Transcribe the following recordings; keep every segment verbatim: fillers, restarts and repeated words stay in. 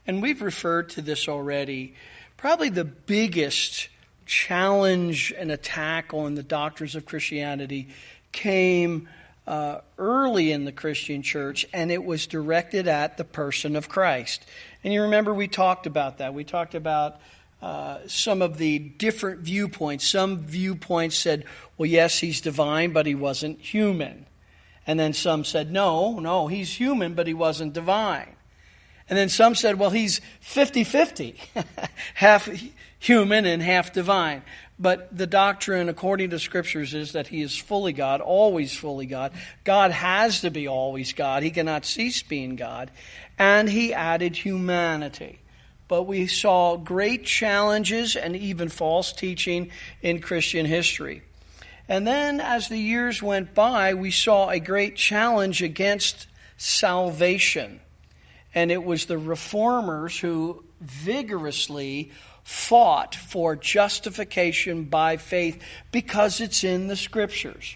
And we've referred to this already. Probably the biggest challenge and attack on the doctrines of Christianity came uh, early in the Christian church, and it was directed at the person of Christ. And you remember we talked about that. We talked about uh, some of the different viewpoints. Some viewpoints said, well, yes, he's divine, but he wasn't human. And then some said, no, no, he's human, but he wasn't divine. And then some said, well, he's fifty-fifty, half human and half divine. But the doctrine, according to Scriptures, is that he is fully God, always fully God. God has to be always God. He cannot cease being God. And he added humanity. But we saw great challenges and even false teaching in Christian history. And then as the years went by, we saw a great challenge against salvation. And it was the reformers who vigorously fought for justification by faith because it's in the Scriptures.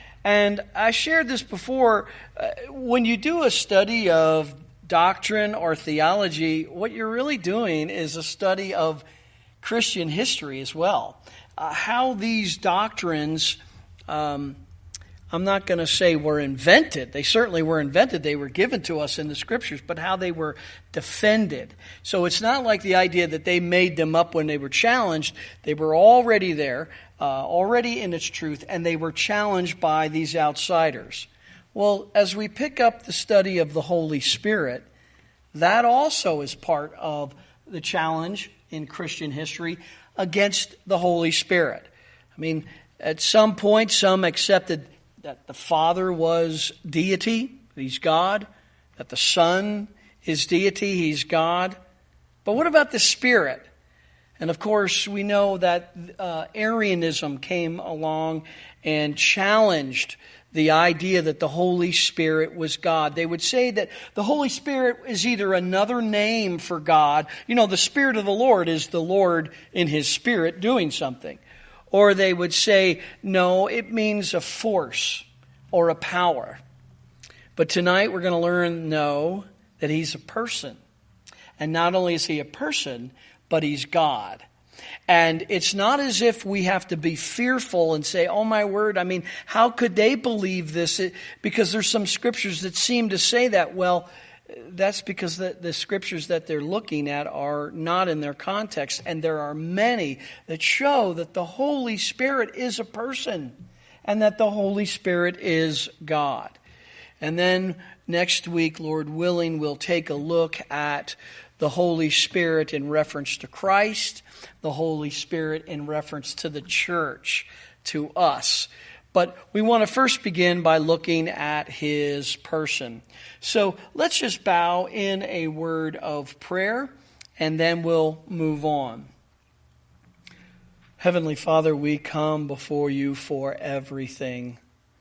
And I shared this before. Uh, when you do a study of doctrine or theology, what you're really doing is a study of Christian history as well. Uh, how these doctrines, um, I'm not going to say were invented. They certainly were invented. They were given to us in the Scriptures, but how they were defended. So it's not like the idea that they made them up when they were challenged. They were already there, uh, already in its truth, and they were challenged by these outsiders. Well, as we pick up the study of the Holy Spirit, that also is part of the challenge in Christian history against the Holy Spirit. I mean, at some point, some accepted that the Father was deity, he's God, that the Son is deity, he's God. But what about the Spirit? And of course, we know that uh, Arianism came along and challenged the idea that the Holy Spirit was God. They would say that the Holy Spirit is either another name for God. You know, the Spirit of the Lord is the Lord in His Spirit doing something. Or they would say, no, it means a force or a power. But tonight we're going to learn, no, that He's a person. And not only is He a person, but He's God. And it's not as if we have to be fearful and say, oh my word, I mean, how could they believe this? It, because there's some scriptures that seem to say that. Well, that's because the, the scriptures that they're looking at are not in their context. And there are many that show that the Holy Spirit is a person and that the Holy Spirit is God. And then next week, Lord willing, we'll take a look at the Holy Spirit in reference to Christ, the Holy Spirit in reference to the church, to us. But we want to first begin by looking at His person. So let's just bow in a word of prayer, and then we'll move on. Heavenly Father, we come before You for everything.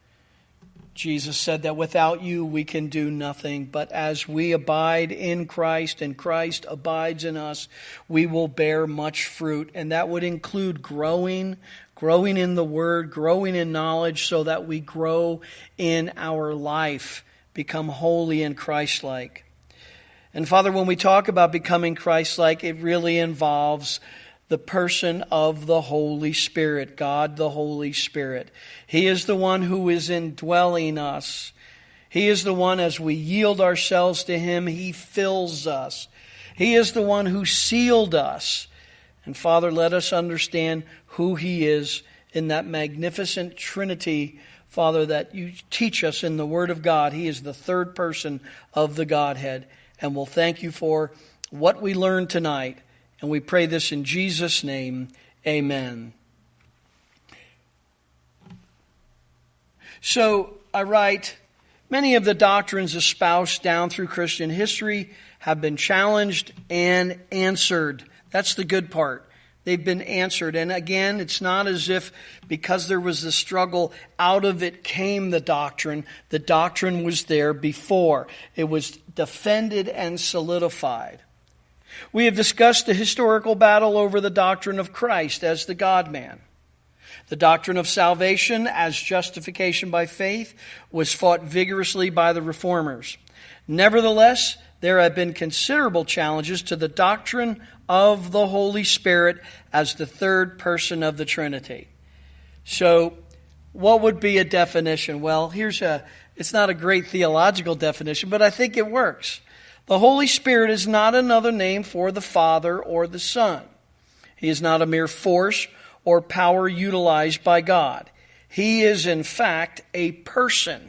Jesus said that without You we can do nothing, but as we abide in Christ and Christ abides in us, we will bear much fruit. And that would include growing, growing in the Word, growing in knowledge so that we grow in our life, become holy and Christ-like. And Father, when we talk about becoming Christ-like, it really involves the person of the Holy Spirit, God the Holy Spirit. He is the one who is indwelling us. He is the one, as we yield ourselves to Him, He fills us. He is the one who sealed us. And Father, let us understand who He is in that magnificent Trinity, Father, that You teach us in the Word of God. He is the third person of the Godhead. And we'll thank You for what we learned tonight. And we pray this in Jesus' name. Amen. So I write, many of the doctrines espoused down through Christian history have been challenged and answered. That's the good part. They've been answered. And again, it's not as if because there was the struggle, out of it came the doctrine. The doctrine was there before. It was defended and solidified. We have discussed the historical battle over the doctrine of Christ as the God-man. The doctrine of salvation as justification by faith was fought vigorously by the reformers. Nevertheless, there have been considerable challenges to the doctrine of the Holy Spirit as the third person of the Trinity. So, what would be a definition? Well, here's a, it's not a great theological definition, but I think it works. The Holy Spirit is not another name for the Father or the Son. He is not a mere force or power utilized by God. He is, in fact, a person,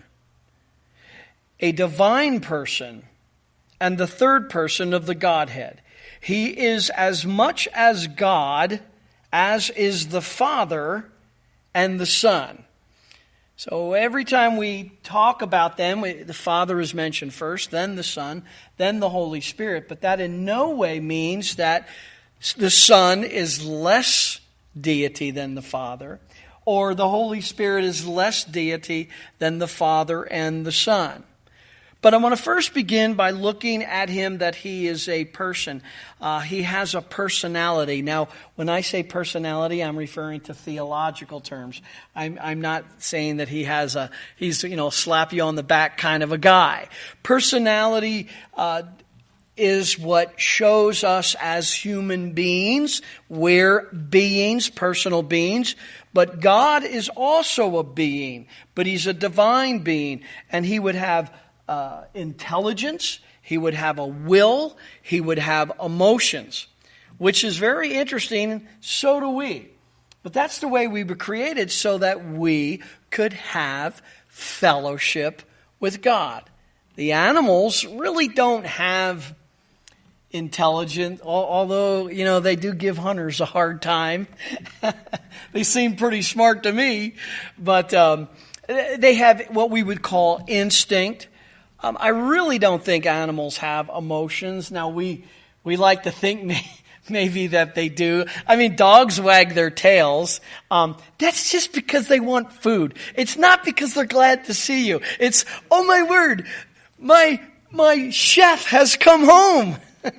a divine person, and the third person of the Godhead. He is as much as God as is the Father and the Son. So every time we talk about them, we, the Father is mentioned first, then the Son, then the Holy Spirit. But that in no way means that the Son is less deity than the Father, or the Holy Spirit is less deity than the Father and the Son. But I want to first begin by looking at him that he is a person. Uh, he has a personality. Now, when I say personality, I'm referring to theological terms. I'm, I'm not saying that he has a, he's, you know, slap you on the back kind of a guy. Personality uh, is what shows us as human beings. We're beings, personal beings. But God is also a being, but he's a divine being, and he would have Uh, intelligence, he would have a will, he would have emotions, which is very interesting. So do we. But that's the way we were created, so that we could have fellowship with God. The animals really don't have intelligence, although, you know, they do give hunters a hard time. They seem pretty smart to me, but um, they have what we would call instinct. Um, I really don't think animals have emotions. Now, we we like to think may, maybe that they do. I mean, dogs wag their tails. Um, that's just because they want food. It's not because they're glad to see you. It's, oh my word, my my chef has come home.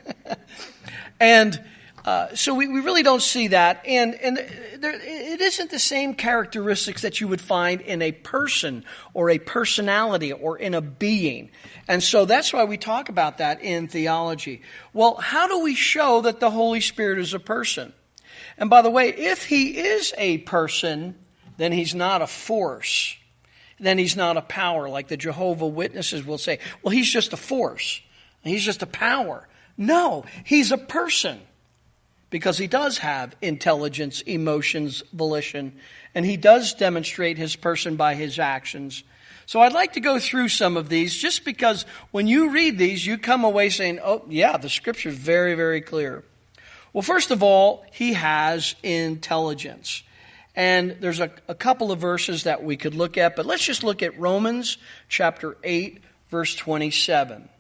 And uh, so we, we really don't see that. And, and there, it isn't the same characteristics that you would find in a person or a personality or in a being. And so that's why we talk about that in theology. Well, how do we show that the Holy Spirit is a person? And by the way, if he is a person, then he's not a force. Then he's not a power, like the Jehovah's Witnesses will say, well, he's just a force. He's just a power. No, he's a person. Because he does have intelligence, emotions, volition, and he does demonstrate his person by his actions. So I'd like to go through some of these, just because when you read these, you come away saying, oh, yeah, the scripture is very, very clear. Well, first of all, he has intelligence. And there's a, a couple of verses that we could look at, but let's just look at Romans chapter eight, verse twenty-seven.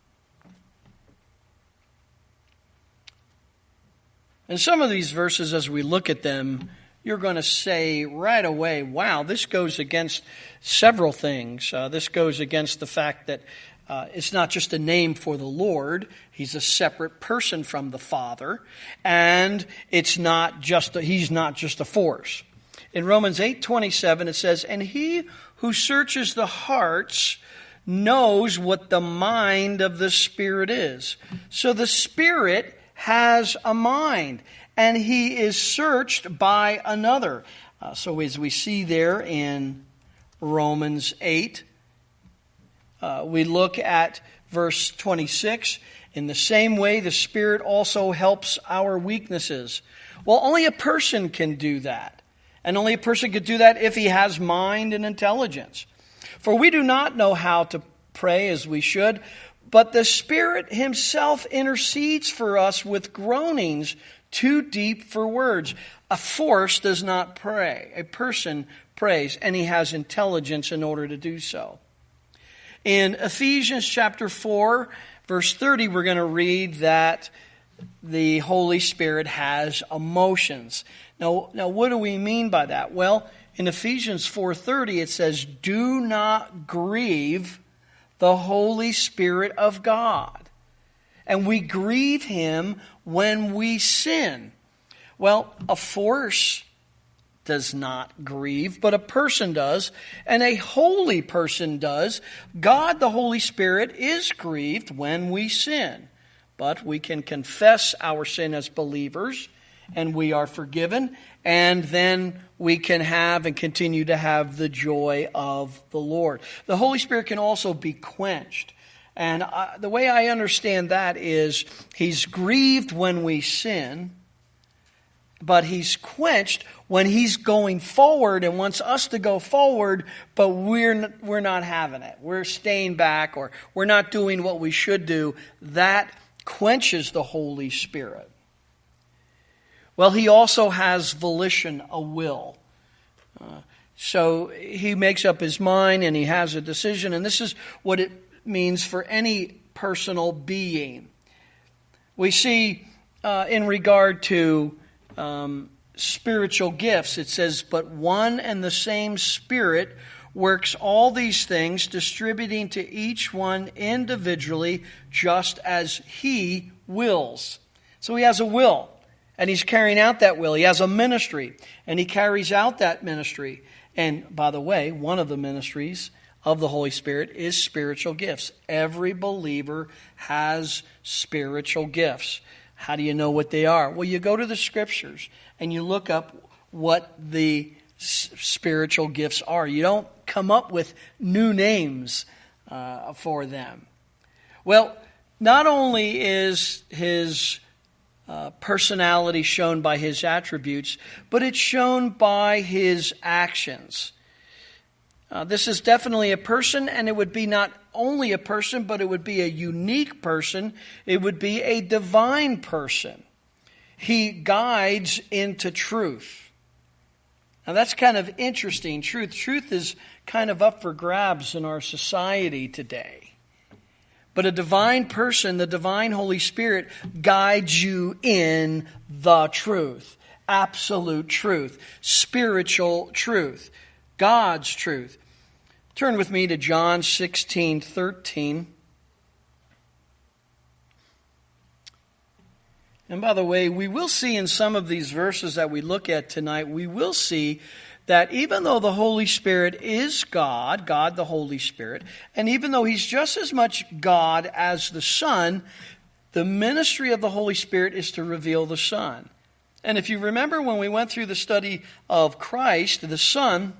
And some of these verses, as we look at them, you're going to say right away, wow, this goes against several things. Uh, this goes against the fact that uh, it's not just a name for the Lord. He's a separate person from the Father. And it's not just a, he's not just a force. In Romans eight twenty-seven, it says, and he who searches the hearts knows what the mind of the Spirit is. So the Spirit has a mind, and he is searched by another. Uh, so as we see there in Romans eight, uh, we look at verse twenty-six. In the same way, the Spirit also helps our weaknesses. Well, only a person can do that. And only a person could do that if he has mind and intelligence. For we do not know how to pray as we should, but the Spirit himself intercedes for us with groanings too deep for words. A force does not pray. A person prays, and he has intelligence in order to do so. In Ephesians chapter four, verse thirty, we're going to read that the Holy Spirit has emotions. Now, now what do we mean by that? Well, in Ephesians four thirty, it says, do not grieve the Holy Spirit of God. And we grieve him when we sin. Well, a force does not grieve, but a person does, and a holy person does. God, the Holy Spirit, is grieved when we sin. But we can confess our sin as believers, and we are forgiven, and then we can have and continue to have the joy of the Lord. The Holy Spirit can also be quenched. And uh, the way I understand that is He's grieved when we sin, but He's quenched when He's going forward and wants us to go forward, but we're we're not having it. We're staying back, or we're not doing what we should do. That quenches the Holy Spirit. Well, He also has volition, a will. Uh, so He makes up His mind and He has a decision, and this is what it means for any personal being. We see uh, in regard to Um, spiritual gifts, it says, but one and the same Spirit works all these things, distributing to each one individually just as He wills. So He has a will, and He's carrying out that will. He has a ministry, and He carries out that ministry. And by the way, one of the ministries of the Holy Spirit is spiritual gifts. Every believer has spiritual gifts. How do you know what they are? Well, you go to the Scriptures and you look up what the s- spiritual gifts are. You don't come up with new names uh, for them. Well, not only is His uh, personality shown by His attributes, but it's shown by His actions. Uh, this is definitely a person, and it would be not only a person, but it would be a unique person. It would be a divine person. He guides into truth. Now that's kind of interesting. Truth. Truth is kind of up for grabs in our society today. But a divine person, the divine Holy Spirit, guides you in the truth. Absolute truth. Spiritual truth. God's truth. Turn with me to John sixteen thirteen. And by the way, we will see in some of these verses that we look at tonight, we will see that even though the Holy Spirit is God, God the Holy Spirit, and even though He's just as much God as the Son, the ministry of the Holy Spirit is to reveal the Son. And if you remember when we went through the study of Christ, the Son,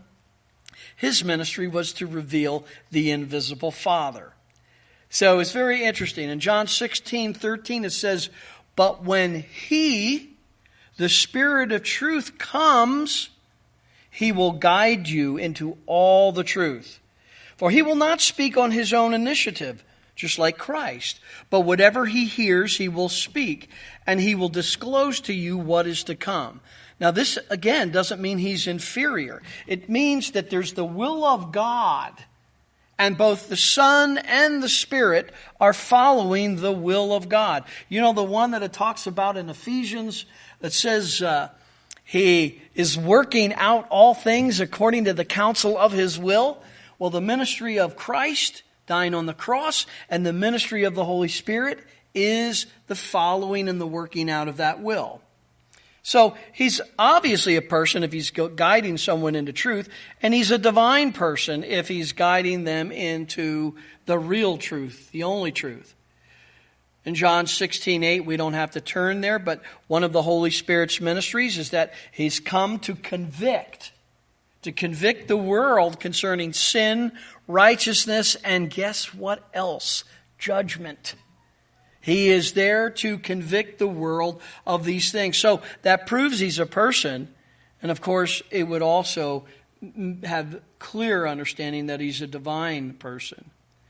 His ministry was to reveal the invisible Father. So it's very interesting. In John sixteen thirteen it says, but when He, the Spirit of truth, comes, He will guide you into all the truth. For He will not speak on His own initiative, just like Christ. But whatever He hears, He will speak, and He will disclose to you what is to come. Now this, again, doesn't mean He's inferior. It means that there's the will of God, and both the Son and the Spirit are following the will of God. You know, the one that it talks about in Ephesians that says uh, He is working out all things according to the counsel of His will? Well, the ministry of Christ dying on the cross and the ministry of the Holy Spirit is the following and the working out of that will. So He's obviously a person if He's guiding someone into truth, and He's a divine person if He's guiding them into the real truth, the only truth. In John sixteen eight, we don't have to turn there, but one of the Holy Spirit's ministries is that He's come to convict, to convict the world concerning sin, righteousness, and guess what else? Judgment. He is there to convict the world of these things. So that proves He's a person. And of course, it would also have clear understanding that He's a divine person.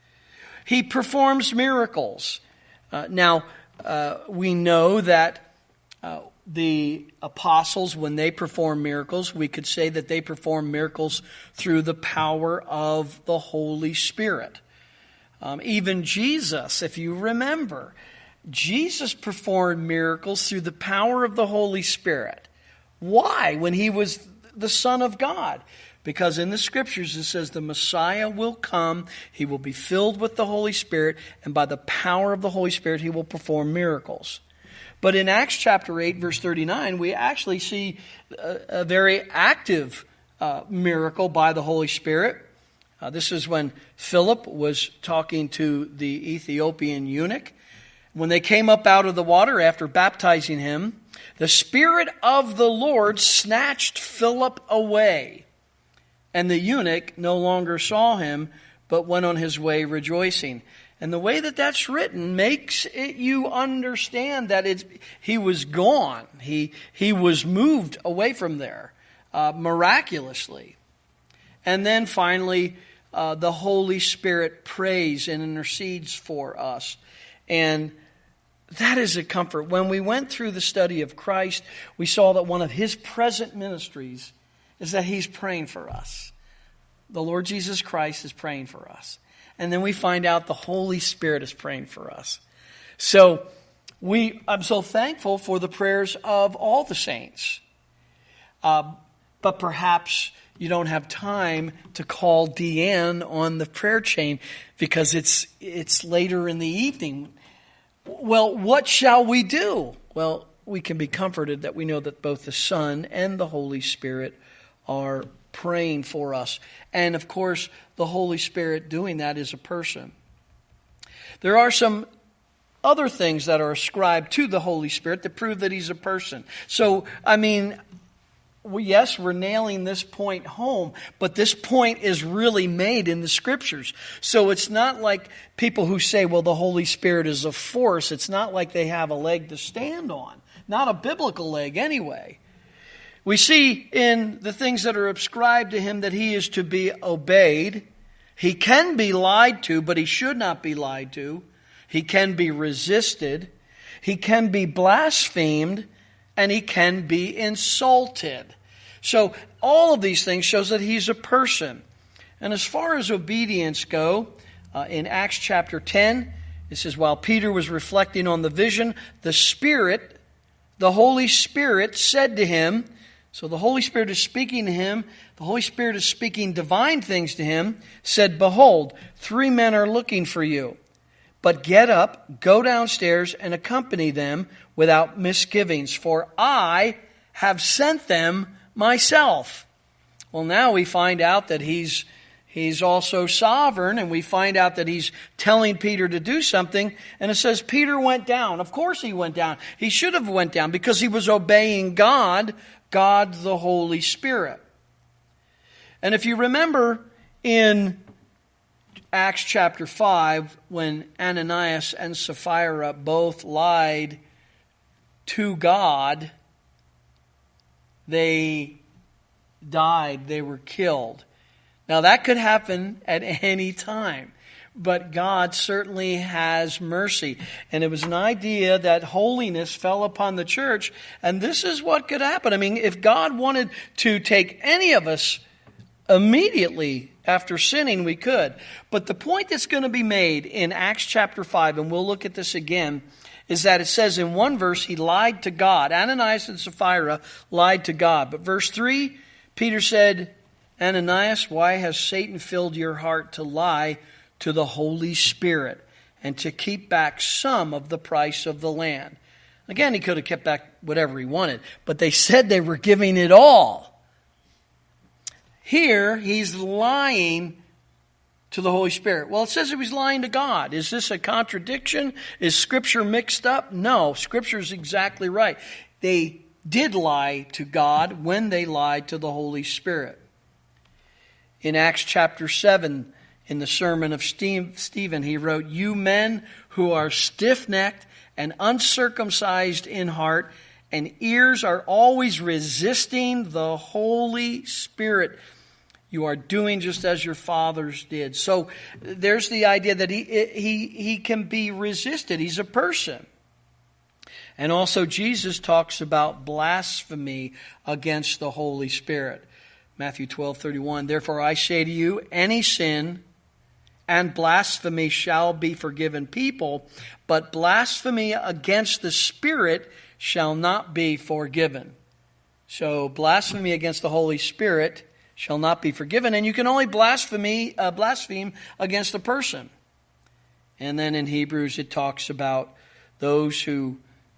He performs miracles. Uh, now, uh, we know that uh, the apostles, when they perform miracles, we could say that they perform miracles through the power of the Holy Spirit. Um, even Jesus, if you remember, Jesus performed miracles through the power of the Holy Spirit. Why? When He was the Son of God. Because in the Scriptures it says the Messiah will come, He will be filled with the Holy Spirit, and by the power of the Holy Spirit He will perform miracles. But in Acts chapter eight, verse thirty-nine, we actually see a, a very active uh, miracle by the Holy Spirit. Uh, this is when Philip was talking to the Ethiopian eunuch. When they came up out of the water after baptizing him, the Spirit of the Lord snatched Philip away, and the eunuch no longer saw him, but went on his way rejoicing. And the way that that's written makes it, you understand that it's, he was gone. He, he was moved away from there uh, miraculously. And then finally, uh, the Holy Spirit prays and intercedes for us. And that is a comfort. When we went through the study of Christ, we saw that one of his present ministries is that he's praying for us. The Lord Jesus Christ is praying for us. And then we find out the Holy Spirit is praying for us. So we, I'm so thankful for the prayers of all the saints. Uh, but perhaps you don't have time to call Deanne on the prayer chain because it's it's later in the evening. Well, what shall we do? Well, we can be comforted that we know that both the Son and the Holy Spirit are praying for us. And of course, the Holy Spirit doing that is a person. There are some other things that are ascribed to the Holy Spirit that prove that he's a person. So, I mean, we, yes, we're nailing this point home, but this point is really made in the Scriptures. So it's not like people who say, well, the Holy Spirit is a force. It's not like they have a leg to stand on. Not a biblical leg anyway. We see in the things that are ascribed to him that he is to be obeyed. He can be lied to, but he should not be lied to. He can be resisted. He can be blasphemed. And he can be insulted. So all of these things shows that he's a person. And as far as obedience go, uh, in Acts chapter ten, it says, while Peter was reflecting on the vision, the Spirit, the Holy Spirit said to him, so the Holy Spirit is speaking to him. The Holy Spirit is speaking divine things to him. Said, behold, three men are looking for you. But get up, go downstairs, and accompany them without misgivings. For I have sent them myself. Well, now we find out that he's he's also sovereign. And we find out that he's telling Peter to do something. And it says Peter went down. Of course he went down. He should have went down because he was obeying God. God the Holy Spirit. And if you remember in Acts chapter five, when Ananias and Sapphira both lied to God, they died, they were killed. Now that could happen at any time. But God certainly has mercy. And it was an idea that holiness fell upon the church. And this is what could happen. I mean, if God wanted to take any of us immediately after sinning, we could. But the point that's going to be made in Acts chapter five, and we'll look at this again, is that it says in one verse, he lied to God. Ananias and Sapphira lied to God. But verse three, Peter said, Ananias, why has Satan filled your heart to lie to the Holy Spirit and to keep back some of the price of the land? Again, he could have kept back whatever he wanted, but they said they were giving it all. Here, he's lying to the Holy Spirit. Well, it says he was lying to God. Is this a contradiction? Is Scripture mixed up? No, Scripture is exactly right. They did lie to God when they lied to the Holy Spirit. In Acts chapter seven, in the sermon of Stephen, he wrote, you men who are stiff-necked and uncircumcised in heart and ears are always resisting the Holy Spirit. You are doing just as your fathers did. So there's the idea that he, he, he can be resisted. He's a person. And also Jesus talks about blasphemy against the Holy Spirit. Matthew twelve thirty-one, therefore I say to you, any sin and blasphemy shall be forgiven people, but blasphemy against the Spirit shall not be forgiven. So blasphemy against the Holy Spirit shall not be forgiven, and you can only blasphemy, uh, blaspheme against a person. And then in Hebrews it talks about those who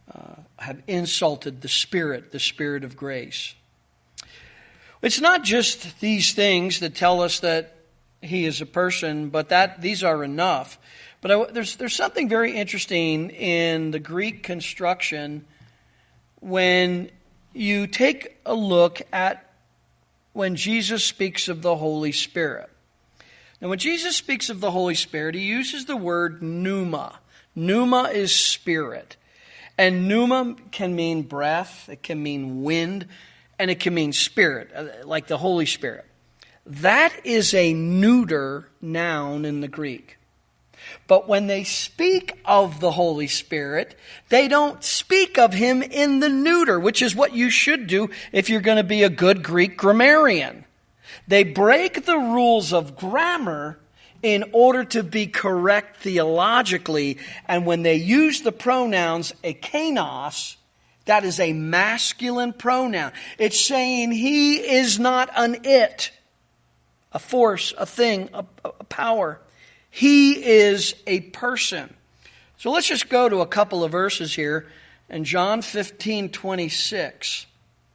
uh, have insulted the Spirit, the Spirit of grace. It's not just these things that tell us that he is a person, but that these are enough. But I, there's there's something very interesting in the Greek construction when you take a look at when Jesus speaks of the Holy Spirit. Now, when Jesus speaks of the Holy Spirit, he uses the word pneuma. Pneuma is spirit. And pneuma can mean breath, it can mean wind, and it can mean spirit, like the Holy Spirit. That is a neuter noun in the Greek. But when they speak of the Holy Spirit, they don't speak of him in the neuter, which is what you should do if you're going to be a good Greek grammarian. They break the rules of grammar in order to be correct theologically. And when they use the pronouns ekenos, that is a masculine pronoun. It's saying he is not an it, a force, a thing, a, a power. He is a person. So let's just go to a couple of verses here in John fifteen twenty-six.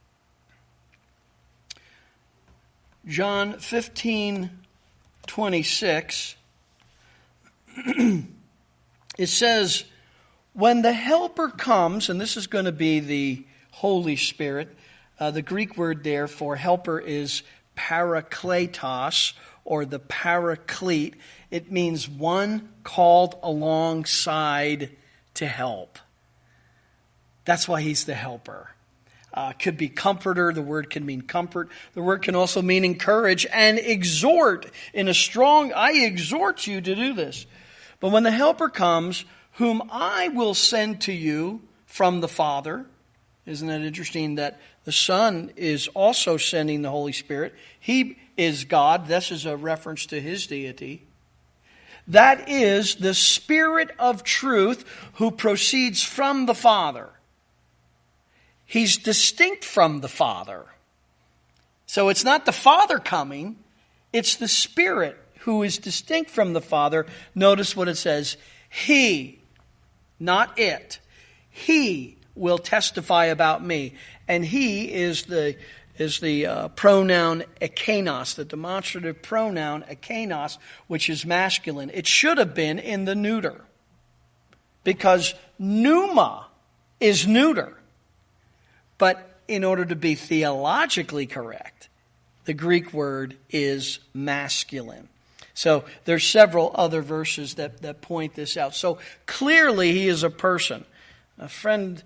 John fifteen twenty-six. It says, when the Helper comes, and this is going to be the Holy Spirit, uh, the Greek word there for helper is parakletos, or the paraclete. It means one called alongside to help. That's why he's the helper. Uh, could be comforter. The word can mean comfort. The word can also mean encourage and exhort in a strong, I exhort you to do this. But when the helper comes, whom I will send to you from the Father. Isn't it interesting that the Son is also sending the Holy Spirit? He is God. This is a reference to his deity. That is the Spirit of truth who proceeds from the Father. He's distinct from the Father. So it's not the Father coming, it's the Spirit who is distinct from the Father. Notice what it says. He, not it, he will testify about me. And he is the is the uh, pronoun ekenos, the demonstrative pronoun ekenos, which is masculine. It should have been in the neuter, because pneuma is neuter. But in order to be theologically correct, the Greek word is masculine. So there's several other verses that, that point this out. So clearly he is a person. A friend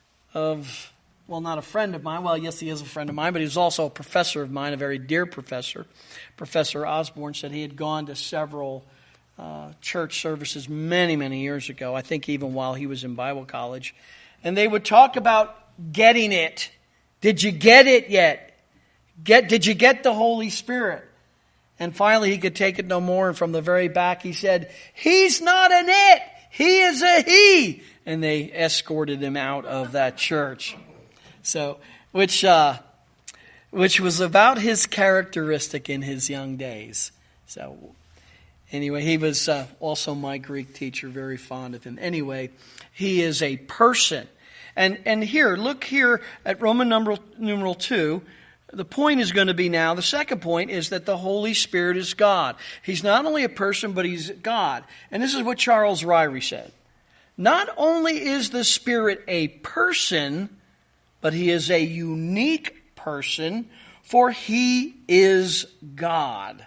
of, well, not a friend of mine. Well, yes, he is a friend of mine, but he's also a professor of mine, a very dear professor. Professor Osborne said he had gone to several uh, church services many, many years ago. I think even while he was in Bible college. And they would talk about getting it. Did you get it yet? Get, did you get the Holy Spirit? And finally he could take it no more. And from the very back he said, he's not an it. He is a he. And they escorted him out of that church. So, which, uh, which was about his characteristic in his young days. So, anyway, he was uh, also my Greek teacher, very fond of him. Anyway, he is a person. And and here, look here at Roman numeral, numeral two. The point is going to be now, the second point is that the Holy Spirit is God. He's not only a person, but he's God. And this is what Charles Ryrie said. Not only is the Spirit a person, but he is a unique person, for he is God.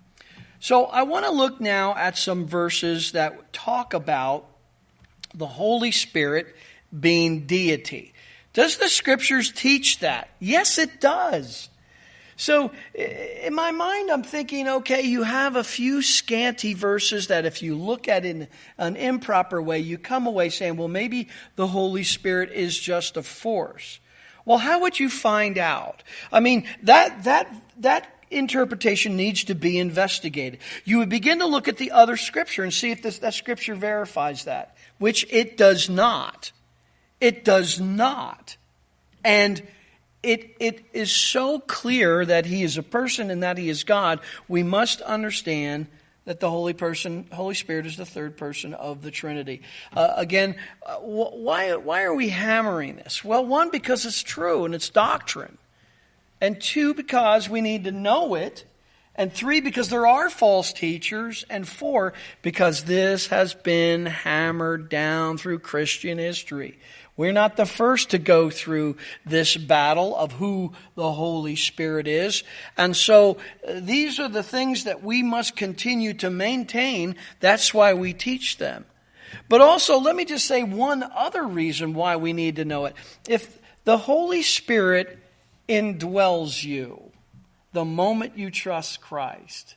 So I want to look now at some verses that talk about the Holy Spirit being deity. Does the Scriptures teach that? Yes, it does. So in my mind, I'm thinking, okay, you have a few scanty verses that if you look at it in an improper way, you come away saying, well, maybe the Holy Spirit is just a force. Well, how would you find out? I mean, that that that interpretation needs to be investigated. You would begin to look at the other Scripture and see if this, that Scripture verifies that, which it does not. It does not. And it it is so clear that he is a person and that he is God, we must understand that the Holy Person, Holy Spirit is the third person of the Trinity. Uh, again, uh, wh- why why are we hammering this? Well, one, because it's true and it's doctrine. And two, because we need to know it. And three, because there are false teachers. And four, because this has been hammered down through Christian history. We're not the first to go through this battle of who the Holy Spirit is. And so uh, these are the things that we must continue to maintain. That's why we teach them. But also, let me just say one other reason why we need to know it. If the Holy Spirit indwells you the moment you trust Christ,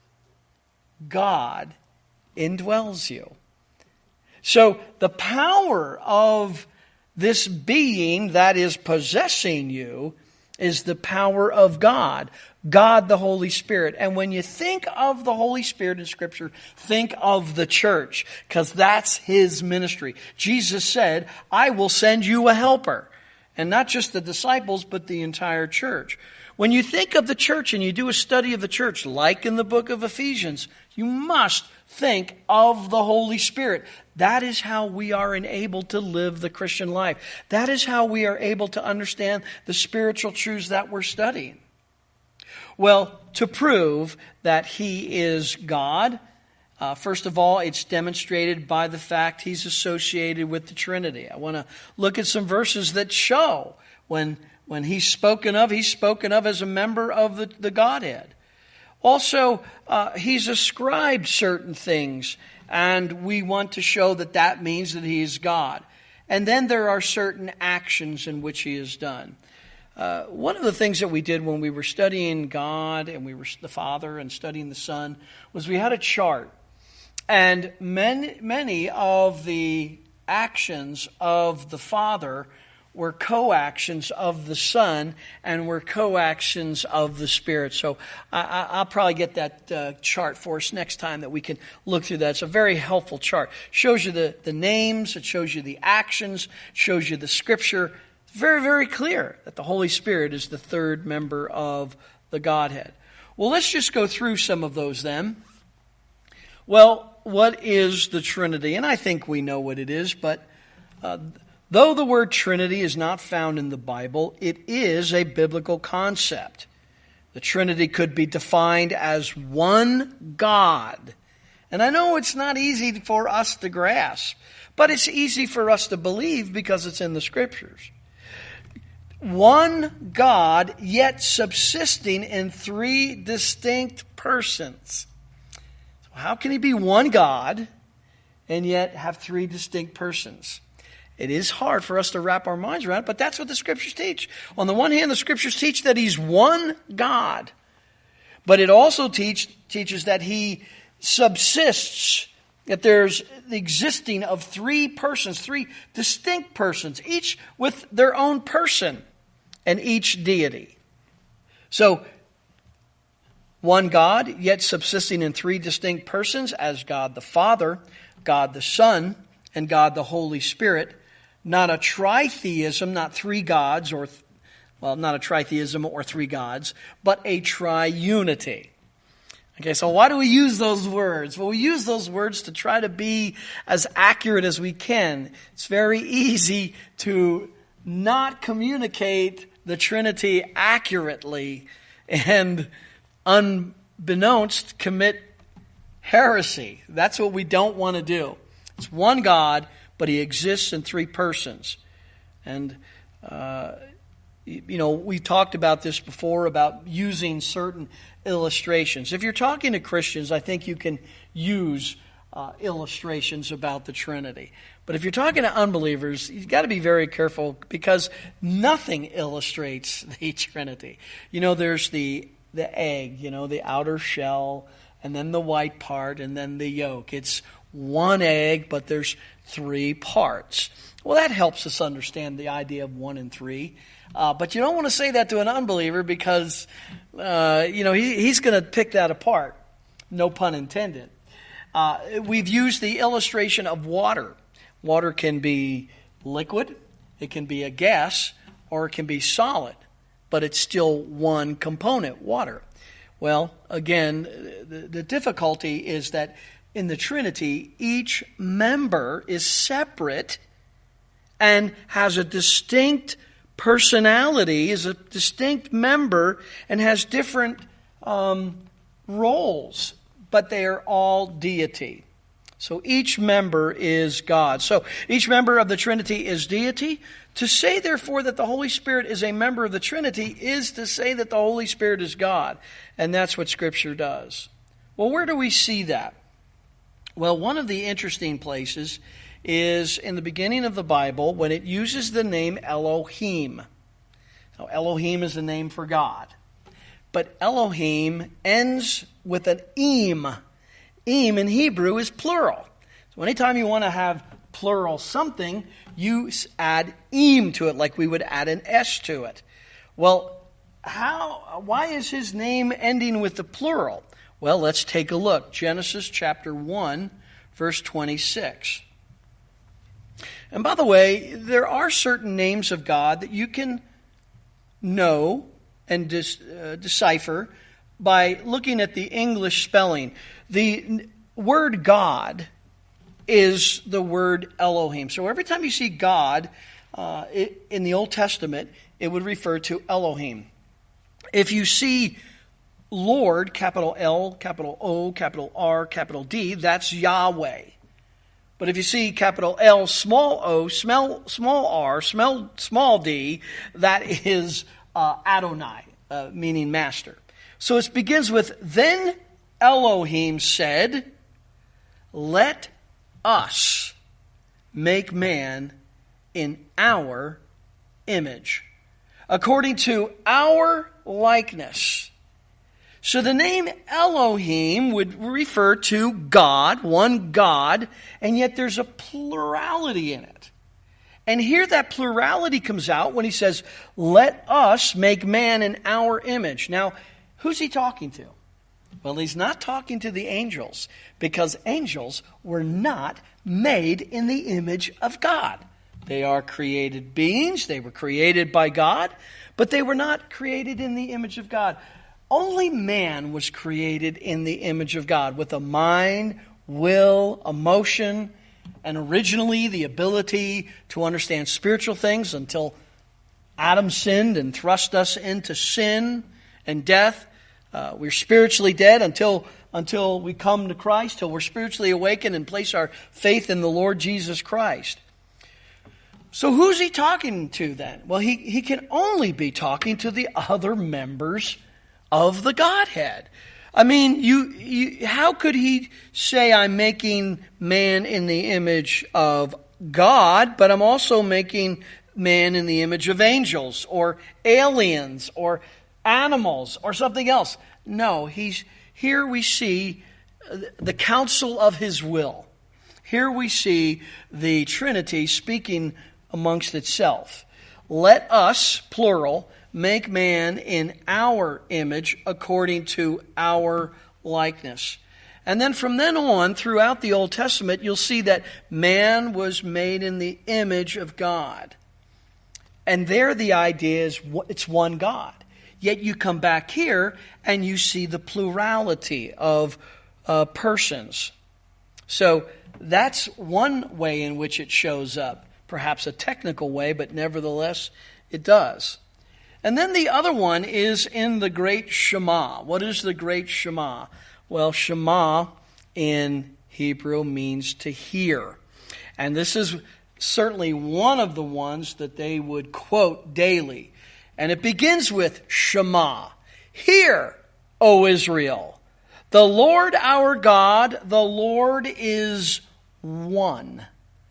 God indwells you. So the power of this being that is possessing you is the power of God. God the Holy Spirit. And when you think of the Holy Spirit in Scripture, think of the church, because that's His ministry. Jesus said, I will send you a helper. And not just the disciples, but the entire church. When you think of the church and you do a study of the church, like in the book of Ephesians, you must think of the Holy Spirit. That is how we are enabled to live the Christian life. That is how we are able to understand the spiritual truths that we're studying. Well, to prove that He is God, uh, first of all, it's demonstrated by the fact He's associated with the Trinity. I want to look at some verses that show when When He's spoken of, He's spoken of as a member of the, the Godhead. Also, uh, He's ascribed certain things, and we want to show that that means that He is God. And then there are certain actions in which He is done. Uh, one of the things that we did when we were studying God and we were the Father and studying the Son was we had a chart. And many, many of the actions of the Father were co-actions of the Son and were co-actions of the Spirit. So I, I'll probably get that uh, chart for us next time that we can look through that. It's a very helpful chart. It shows you the, the names, it shows you the actions, it shows you the Scripture. It's very, very clear that the Holy Spirit is the third member of the Godhead. Well, let's just go through some of those then. Well, what is the Trinity? And I think we know what it is, but uh, though the word Trinity is not found in the Bible, it is a biblical concept. The Trinity could be defined as one God. And I know it's not easy for us to grasp, but it's easy for us to believe because it's in the Scriptures. One God, yet subsisting in three distinct persons. So how can He be one God and yet have three distinct persons? It is hard for us to wrap our minds around it, but that's what the Scriptures teach. On the one hand, the Scriptures teach that He's one God. But it also teach, teaches that He subsists, that there's the existing of three persons, three distinct persons, each with their own person and each deity. So, one God, yet subsisting in three distinct persons as God the Father, God the Son, and God the Holy Spirit. Not a tritheism, not three gods, or, well, not a tritheism or three gods, but a triunity. Okay, so why do we use those words? Well, we use those words to try to be as accurate as we can. It's very easy to not communicate the Trinity accurately and unbeknownst commit heresy. That's what we don't want to do. It's one God, but He exists in three persons. And, uh, you know, we talked about this before, about using certain illustrations. If you're talking to Christians, I think you can use uh, illustrations about the Trinity. But if you're talking to unbelievers, you've got to be very careful, because nothing illustrates the Trinity. You know, there's the, the egg, you know, the outer shell, and then the white part, and then the yolk. It's one egg, but there's three parts. Well, that helps us understand the idea of one and three. Uh, but you don't want to say that to an unbeliever, because, uh, you know, he, he's going to pick that apart. No pun intended. Uh, we've used the illustration of water. Water can be liquid, it can be a gas, or it can be solid. But it's still one component, water. Well, again, the, the difficulty is that in the Trinity, each member is separate and has a distinct personality, is a distinct member, and has different um, roles, but they are all deity. So each member is God. So each member of the Trinity is deity. To say, therefore, that the Holy Spirit is a member of the Trinity is to say that the Holy Spirit is God. And that's what Scripture does. Well, where do we see that? Well, one of the interesting places is in the beginning of the Bible when it uses the name Elohim. Now, Elohim is the name for God. But Elohim ends with an im. Im in Hebrew is plural. So anytime you want to have plural something, you add im to it, like we would add an s to it. Well, how? Why is his name ending with the plural? Well, let's take a look. Genesis chapter one, verse twenty-six. And by the way, there are certain names of God that you can know and dis, uh, decipher by looking at the English spelling. The word God is the word Elohim. So every time you see God uh, it, in the Old Testament, it would refer to Elohim. If you see Lord, capital L, capital O, capital R, capital D, that's Yahweh. But if you see capital L, small o, small, small r, small, small d, that is uh, Adonai, uh, meaning master. So it begins with, then Elohim said, let us make man in our image, according to our likeness. So the name Elohim would refer to God, one God, and yet there's a plurality in it. And here that plurality comes out when he says, let us make man in our image. Now, who's he talking to? Well, he's not talking to the angels, because angels were not made in the image of God. They are created beings, they were created by God, but they were not created in the image of God. Only man was created in the image of God with a mind, will, emotion, and originally the ability to understand spiritual things until Adam sinned and thrust us into sin and death. Uh, we're spiritually dead until, until we come to Christ, till we're spiritually awakened and place our faith in the Lord Jesus Christ. So who's he talking to then? Well, he, he can only be talking to the other members of the Godhead. I mean, you, you, how could he say I'm making man in the image of God, but I'm also making man in the image of angels or aliens or animals or something else? No, he's here we see the counsel of his will. Here we see the Trinity speaking amongst itself. Let us, plural, make man in our image according to our likeness. And then from then on, throughout the Old Testament, you'll see that man was made in the image of God. And there the idea is it's one God. Yet you come back here and you see the plurality of uh, persons. So that's one way in which it shows up. Perhaps a technical way, but nevertheless it does. And then the other one is in the Great Shema. What is the Great Shema? Well, Shema in Hebrew means to hear. And this is certainly one of the ones that they would quote daily. And it begins with Shema. Hear, O Israel, the Lord our God, the Lord is one.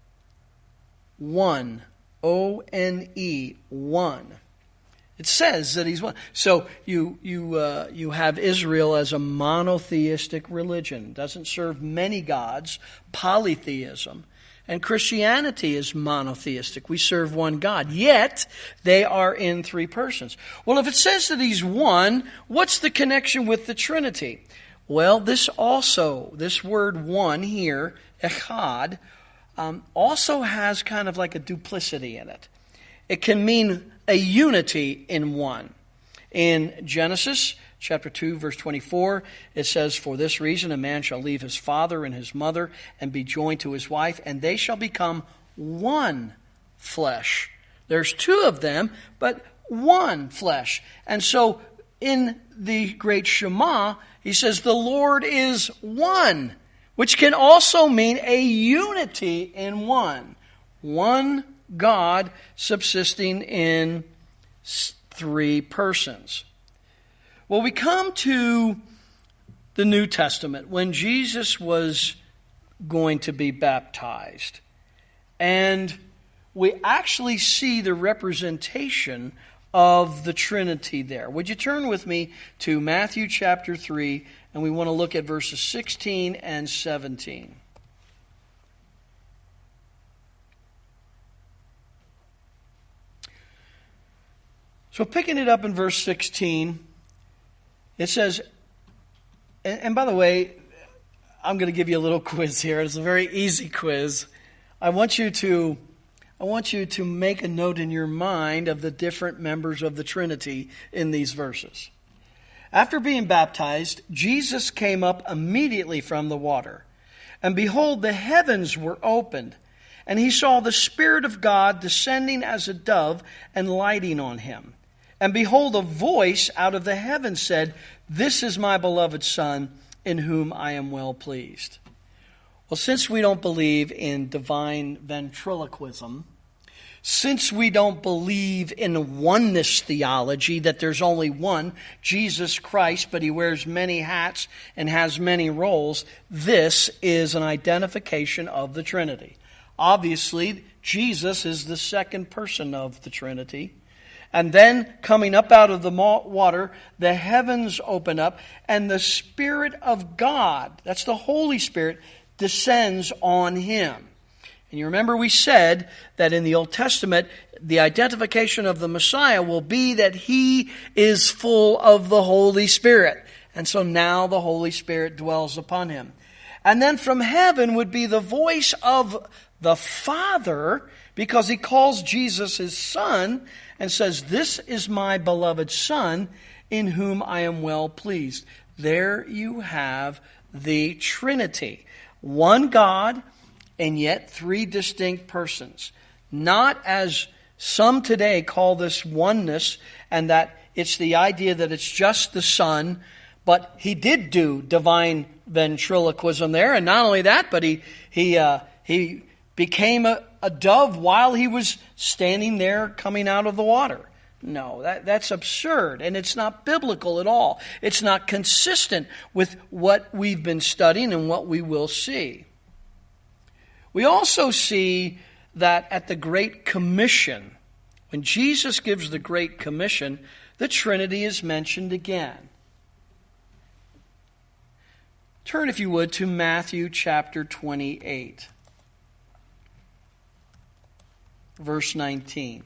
One. O N E. One. It says that he's one. So you you uh, you have Israel as a monotheistic religion. It doesn't serve many gods, polytheism. And Christianity is monotheistic. We serve one God. Yet they are in three persons. Well, if it says that he's one, what's the connection with the Trinity? Well, this also, this word one here, echad, um, also has kind of like a duplicity in it. It can mean a unity in one. In Genesis chapter two, verse twenty-four, it says, "For this reason a man shall leave his father and his mother and be joined to his wife, and they shall become one flesh." There's two of them, but one flesh. And so in the great Shema, he says the Lord is one, which can also mean a unity in one. One God subsisting in three persons. Well, we come to the New Testament when Jesus was going to be baptized. And we actually see the representation of the Trinity there. Would you turn with me to Matthew chapter three, and we want to look at verses sixteen and seventeen. So picking it up in verse sixteen, it says, and, and by the way, I'm going to give you a little quiz here. It's a very easy quiz. I want you to I want you to make a note in your mind of the different members of the Trinity in these verses. After being baptized, Jesus came up immediately from the water. And behold, the heavens were opened, and he saw the Spirit of God descending as a dove and lighting on him. And behold, a voice out of the heavens said, "This is my beloved Son, in whom I am well pleased." Well, since we don't believe in divine ventriloquism, since we don't believe in oneness theology, that there's only one, Jesus Christ, but he wears many hats and has many roles, this is an identification of the Trinity. Obviously, Jesus is the second person of the Trinity. And then coming up out of the water, the heavens open up, and the Spirit of God, that's the Holy Spirit, descends on him. And you remember we said that in the Old Testament, the identification of the Messiah will be that he is full of the Holy Spirit. And so now the Holy Spirit dwells upon him. And then from heaven would be the voice of the Father, because he calls Jesus his Son and says, "This is my beloved Son, in whom I am well pleased." There you have the Trinity. One God, and yet three distinct persons. Not as some today call this oneness, and that it's the idea that it's just the Son, but he did do divine ventriloquism there, and not only that, but he he uh, he became a, a dove while he was standing there coming out of the water. No, that, that's absurd, and it's not biblical at all. It's not consistent with what we've been studying and what we will see. We also see that at the Great Commission, when Jesus gives the Great Commission, the Trinity is mentioned again. Turn, if you would, to Matthew chapter twenty-eight, verse nineteen.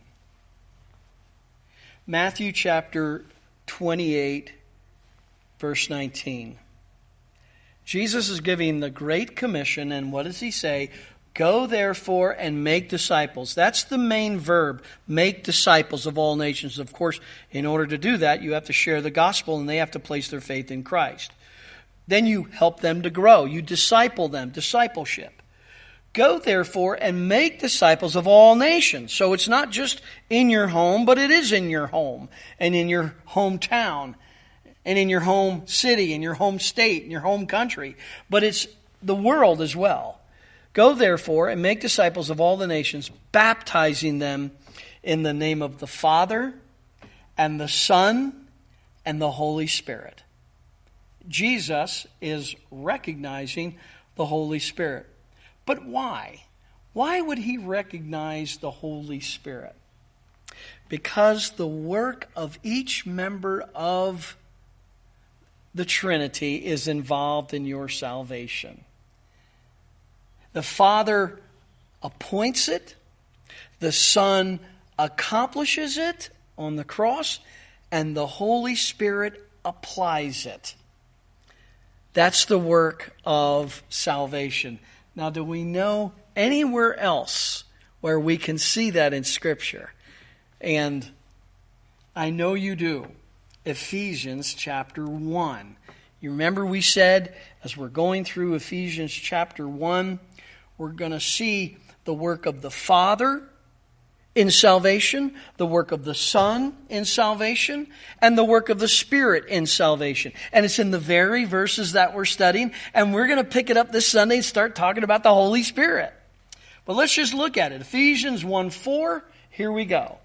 Matthew chapter twenty-eight, verse nineteen. Jesus is giving the Great Commission, and what does he say? "Go therefore and make disciples." That's the main verb, make disciples of all nations. Of course, in order to do that, you have to share the gospel, and they have to place their faith in Christ. Then you help them to grow. You disciple them, discipleship. "Go therefore and make disciples of all nations." So it's not just in your home, but it is in your home and in your hometown and in your home city, in your home state, in your home country. But it's the world as well. "Go therefore and make disciples of all the nations, baptizing them in the name of the Father and the Son and the Holy Spirit." Jesus is recognizing the Holy Spirit. But why? Why would he recognize the Holy Spirit? Because the work of each member of the Trinity is involved in your salvation. The Father appoints it. The Son accomplishes it on the cross. And the Holy Spirit applies it. That's the work of salvation. Now, do we know anywhere else where we can see that in Scripture? And I know you do. Ephesians chapter one. You remember we said, as we're going through Ephesians chapter one, we're going to see the work of the Father in salvation, the work of the Son in salvation, and the work of the Spirit in salvation. And it's in the very verses that we're studying, and we're going to pick it up this Sunday and start talking about the Holy Spirit. But let's just look at it. Ephesians one four, here we go.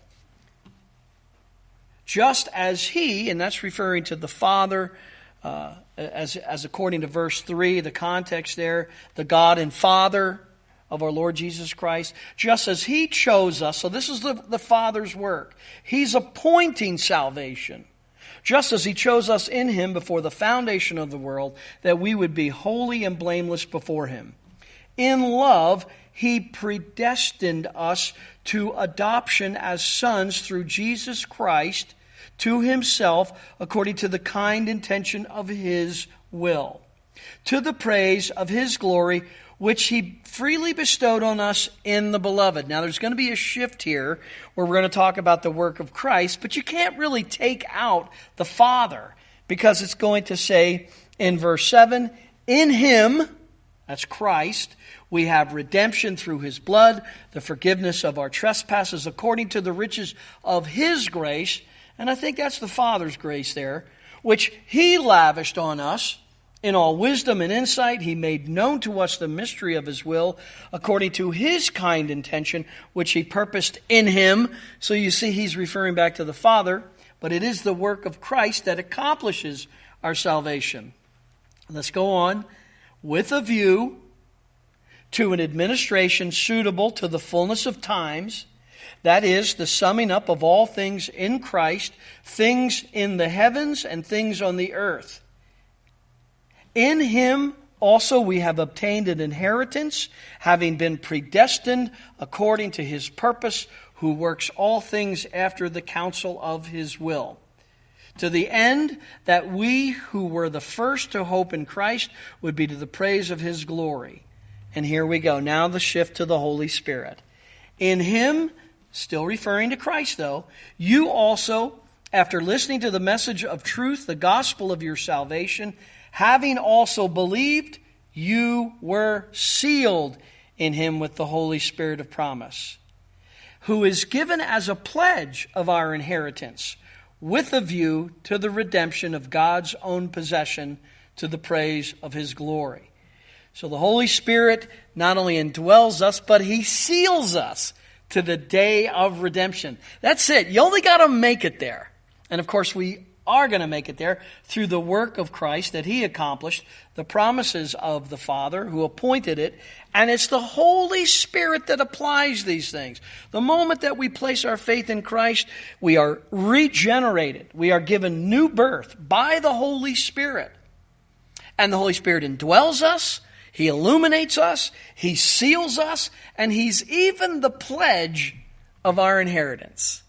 Just as He, and that's referring to the Father, uh, as, as according to verse three, the context there, the God and Father of our Lord Jesus Christ, just as He chose us. So this is the, the Father's work. He's appointing salvation. Just as He chose us in Him before the foundation of the world, that we would be holy and blameless before Him. In love, He predestined us to adoption as sons through Jesus Christ to Himself, according to the kind intention of His will, to the praise of His glory, which He freely bestowed on us in the Beloved. Now, there's going to be a shift here where we're going to talk about the work of Christ, but you can't really take out the Father, because it's going to say in verse seven, in Him, that's Christ, we have redemption through His blood, the forgiveness of our trespasses, according to the riches of His grace. And I think that's the Father's grace there, which He lavished on us. In all wisdom and insight, He made known to us the mystery of His will, according to His kind intention, which He purposed in Him. So you see, He's referring back to the Father, but it is the work of Christ that accomplishes our salvation. Let's go on. With a view to an administration suitable to the fullness of times, that is, the summing up of all things in Christ, things in the heavens and things on the earth. In Him also we have obtained an inheritance, having been predestined according to His purpose, who works all things after the counsel of His will, to the end that we who were the first to hope in Christ would be to the praise of His glory. And here we go. Now the shift to the Holy Spirit. In Him, still referring to Christ though, you also, after listening to the message of truth, the gospel of your salvation, having also believed, you were sealed in Him with the Holy Spirit of promise, who is given as a pledge of our inheritance, with a view to the redemption of God's own possession, to the praise of His glory. So the Holy Spirit not only indwells us, but He seals us to the day of redemption. That's it. You only got to make it there. And of course, we are going to make it there through the work of Christ that He accomplished, the promises of the Father who appointed it, and it's the Holy Spirit that applies these things. The moment that we place our faith in Christ, we are regenerated. We are given new birth by the Holy Spirit. And the Holy Spirit indwells us, He illuminates us, He seals us, and He's even the pledge of our inheritance.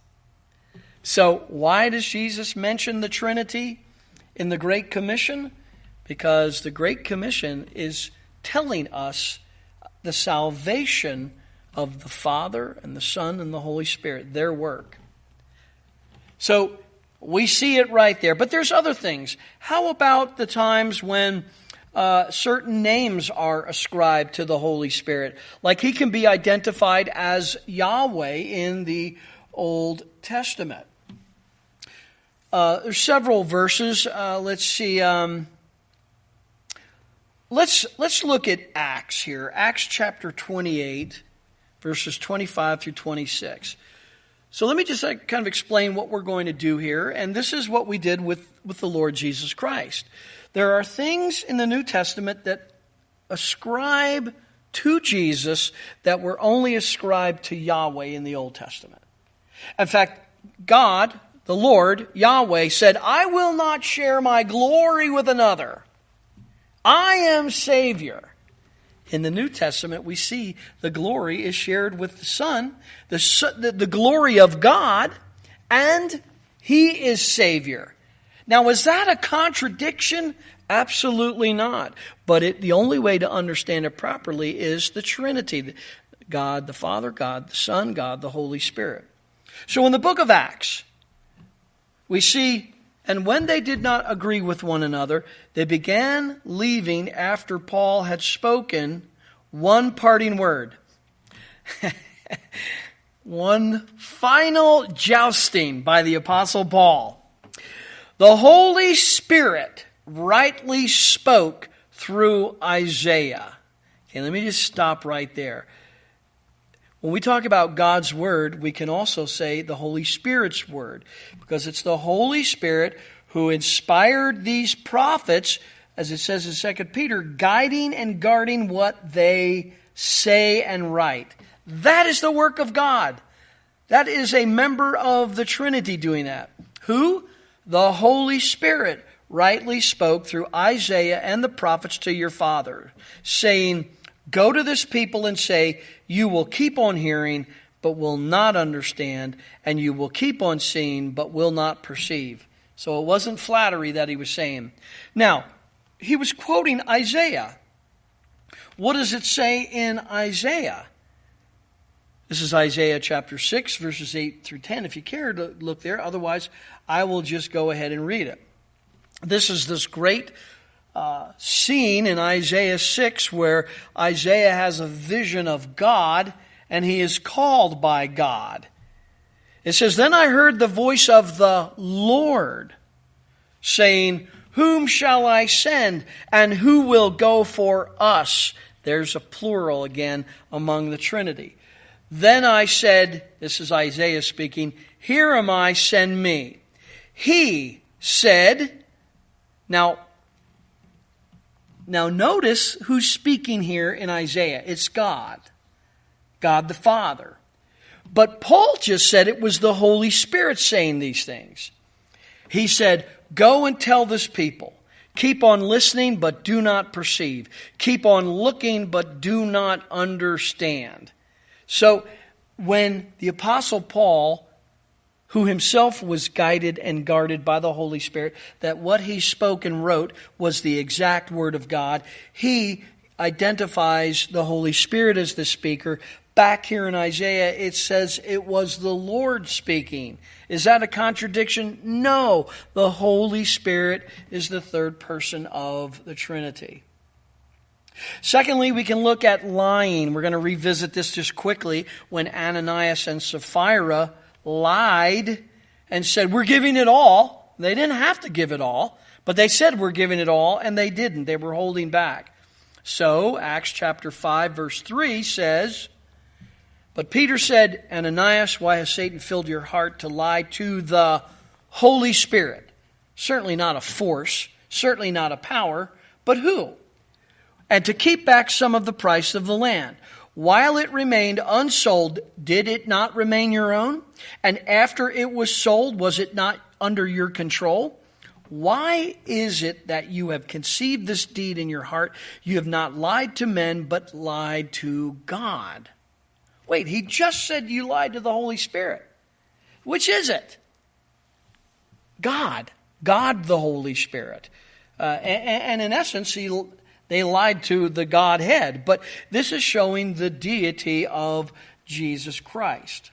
So why does Jesus mention the Trinity in the Great Commission? Because the Great Commission is telling us the salvation of the Father and the Son and the Holy Spirit, their work. So we see it right there. But there's other things. How about the times when uh, certain names are ascribed to the Holy Spirit? Like He can be identified as Yahweh in the Old Testament. Uh, there's several verses. Uh, let's see. Um, let's let's look at Acts here. Acts chapter twenty-eight, verses twenty-five through twenty-six. So let me just uh, kind of explain what we're going to do here. And this is what we did with, with the Lord Jesus Christ. There are things in the New Testament that ascribe to Jesus that were only ascribed to Yahweh in the Old Testament. In fact, God, the Lord, Yahweh, said, I will not share my glory with another. I am Savior. In the New Testament, we see the glory is shared with the Son, the, the, the glory of God, and He is Savior. Now, is that a contradiction? Absolutely not. But it, the only way to understand it properly is the Trinity. God the Father, God the Son, God the Holy Spirit. So in the book of Acts, we see And when they did not agree with one another, they began leaving after Paul had spoken one parting word. One final jousting by the Apostle Paul. The Holy Spirit rightly spoke through Isaiah. Okay, let me just stop right there. When we talk about God's Word, we can also say the Holy Spirit's Word, because it's the Holy Spirit who inspired these prophets, as it says in Second Peter, guiding and guarding what they say and write. That is the work of God. That is a member of the Trinity doing that. Who? The Holy Spirit rightly spoke through Isaiah and the prophets to your father, saying, go to this people and say, you will keep on hearing, but will not understand, and you will keep on seeing, but will not perceive. So it wasn't flattery that he was saying. Now, he was quoting Isaiah. What does it say in Isaiah? This is Isaiah chapter six, verses eight through ten. If you care to look there, otherwise I will just go ahead and read it. This is this great uh, scene in Isaiah six where Isaiah has a vision of God and he is called by God. It says, then I heard the voice of the Lord saying, whom shall I send and who will go for us? There's a plural again among the Trinity. Then I said, this is Isaiah speaking, here am I, send me. He said, now, now notice who's speaking here in Isaiah. It's God. God the Father. But Paul just said it was the Holy Spirit saying these things. He said, go and tell this people. Keep on listening, but do not perceive. Keep on looking, but do not understand. So when the Apostle Paul, who himself was guided and guarded by the Holy Spirit, that what he spoke and wrote was the exact word of God, he identifies the Holy Spirit as the speaker. Back here in Isaiah, it says it was the Lord speaking. Is that a contradiction? No. The Holy Spirit is the third person of the Trinity. Secondly, we can look at lying. We're going to revisit this just quickly. When Ananias and Sapphira lied and said, we're giving it all. They didn't have to give it all, but they said we're giving it all, and they didn't. They were holding back. So, Acts chapter five, verse three says, but Peter said, Ananias, why has Satan filled your heart to lie to the Holy Spirit? Certainly not a force, certainly not a power, but who? And to keep back some of the price of the land. While it remained unsold, did it not remain your own? And after it was sold, was it not under your control? Why is it that you have conceived this deed in your heart? You have not lied to men, but lied to God. Wait, he just said you lied to the Holy Spirit. Which is it? God. God the Holy Spirit. Uh, and, and in essence, he, they lied to the Godhead. But this is showing the deity of Jesus Christ.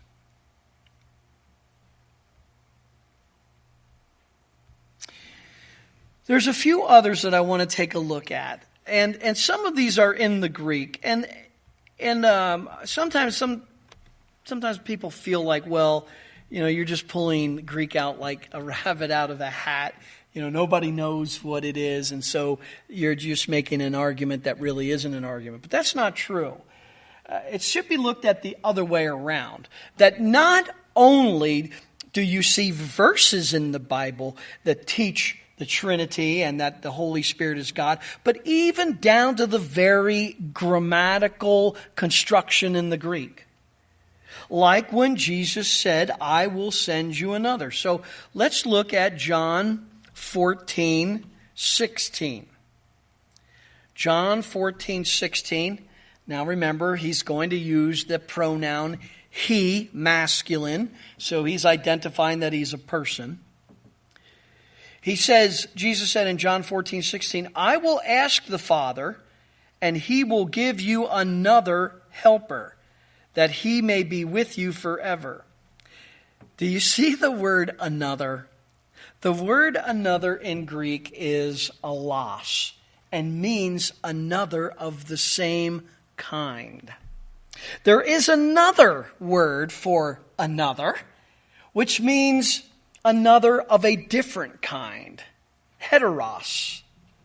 There's a few others that I want to take a look at. And, and some of these are in the Greek. And And um, sometimes some sometimes people feel like, well, you know, you're just pulling Greek out like a rabbit out of a hat. You know, nobody knows what it is, and so you're just making an argument that really isn't an argument. But that's not true. Uh, it should be looked at the other way around. That not only do you see verses in the Bible that teach the Trinity and that the Holy Spirit is God, but even down to the very grammatical construction in the Greek. Like when Jesus said, I will send you another. So let's look at John fourteen sixteen. John fourteen sixteen. Now remember, he's going to use the pronoun he, masculine, so he's identifying that he's a person. He says, Jesus said in John fourteen sixteen, I will ask the Father, and he will give you another helper, that he may be with you forever. Do you see the word another? The word another in Greek is allos and means another of the same kind. There is another word for another, which means another of a different kind, heteros.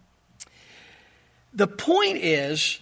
The point is,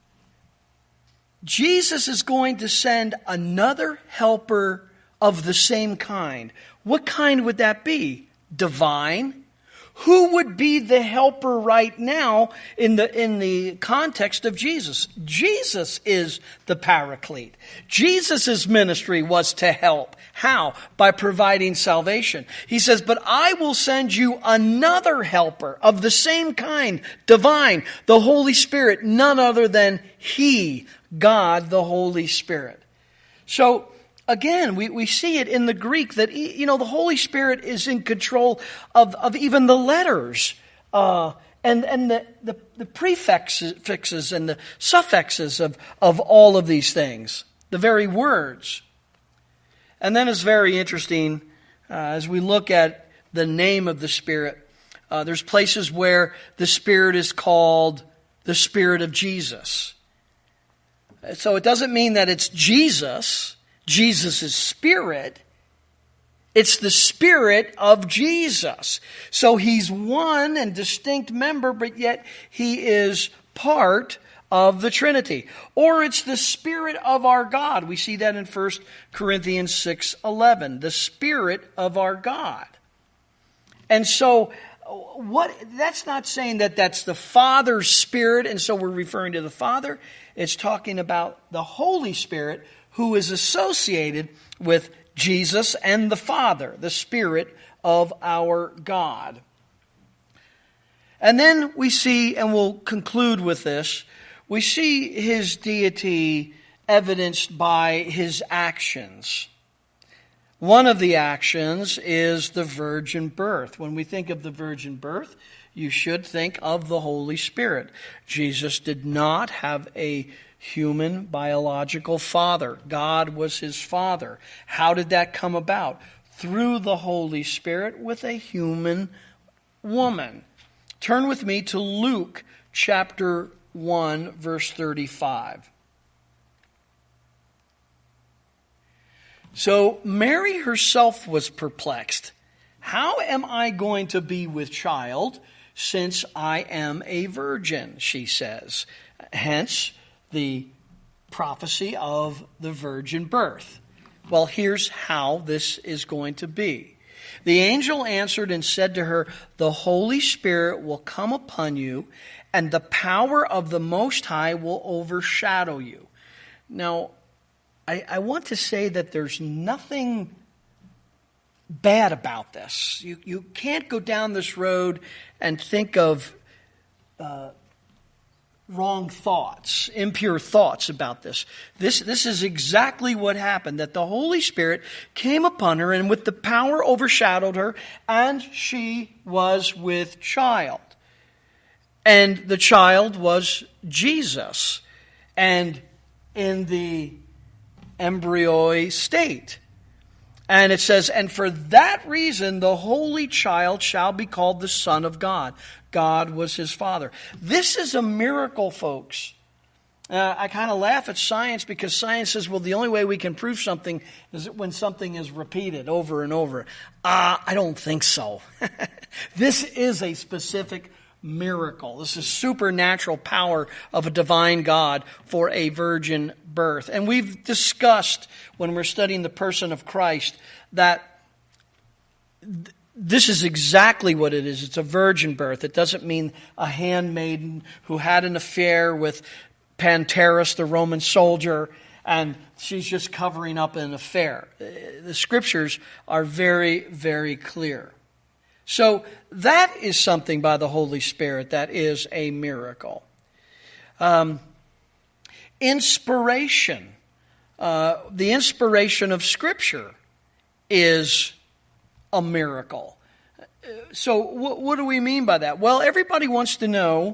Jesus is going to send another helper of the same kind. What kind would that be? Divine? Who would be the helper right now in the in the context of Jesus? Jesus is the Paraclete. Jesus' ministry was to help. How? By providing salvation. He says, but I will send you another helper of the same kind, divine, the Holy Spirit, none other than He, God, the Holy Spirit. So, again, we, we see it in the Greek that, you know, the Holy Spirit is in control of, of even the letters uh, and, and the, the, the prefixes and the suffixes of, of all of these things, the very words. And then it's very interesting uh, as we look at the name of the Spirit. Uh, there's places where the Spirit is called the Spirit of Jesus. So it doesn't mean that it's Jesus, Jesus' Spirit. It's the Spirit of Jesus. So He's one and distinct member, but yet He is part of the Trinity. Or it's the Spirit of our God. We see that in First Corinthians six eleven. The Spirit of our God. And so what? That's not saying that that's the Father's Spirit, and so we're referring to the Father. It's talking about the Holy Spirit, who is associated with Jesus and the Father, the Spirit of our God. And then we see, and we'll conclude with this, we see His deity evidenced by His actions. One of the actions is the virgin birth. When we think of the virgin birth, you should think of the Holy Spirit. Jesus did not have a human biological father. God was His Father. How did that come about? Through the Holy Spirit with a human woman. Turn with me to Luke chapter one, verse thirty-five. So Mary herself was perplexed. How am I going to be with child since I am a virgin, she says. Hence the prophecy of the virgin birth. Well, here's how this is going to be. The angel answered and said to her, the Holy Spirit will come upon you, and the power of the Most High will overshadow you. Now, I, I want to say that there's nothing bad about this. You, you can't go down this road and think of uh, wrong thoughts, impure thoughts about this. This this is exactly what happened, that the Holy Spirit came upon her and with the power overshadowed her, and she was with child. And the child was Jesus, and in the embryo state. And it says, and for that reason, the holy child shall be called the Son of God. God was his father. This is a miracle, folks. Uh, I kind of laugh at science because science says, well, the only way we can prove something is when something is repeated over and over. Uh, I don't think so. This is a specific miracle. This is supernatural power of a divine God for a virgin birth. And we've discussed when we're studying the person of Christ that th- this is exactly what it is. It's a virgin birth. It doesn't mean a handmaiden who had an affair with Pantarus, the Roman soldier, and she's just covering up an affair. The scriptures are very, very clear. So that is something by the Holy Spirit that is a miracle. Um, inspiration. Uh, the inspiration of Scripture is a miracle. So what, what do we mean by that? Well, everybody wants to know,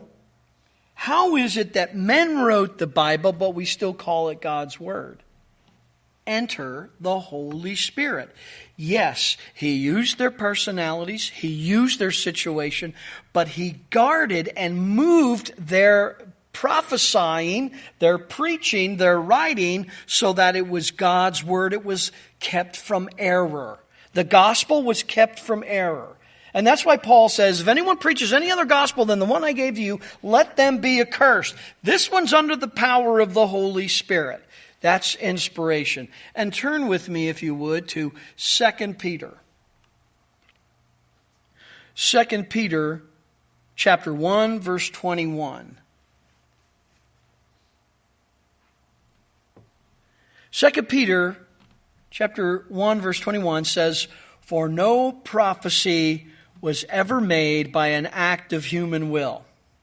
how is it that men wrote the Bible, but we still call it God's Word? enter the Holy Spirit. Yes, he used their personalities, he used their situation, but he guarded and moved their prophesying, their preaching, their writing, so that it was God's word. It was kept from error. The gospel was kept from error. And that's why Paul says, if anyone preaches any other gospel than the one I gave you, let them be accursed. This one's under the power of the Holy Spirit. That's inspiration. And turn with me, if you would, to Second Peter. Second Peter chapter one, verse twenty-one. Second Peter chapter one, verse twenty-one says, for no prophecy was ever made by an act of human will.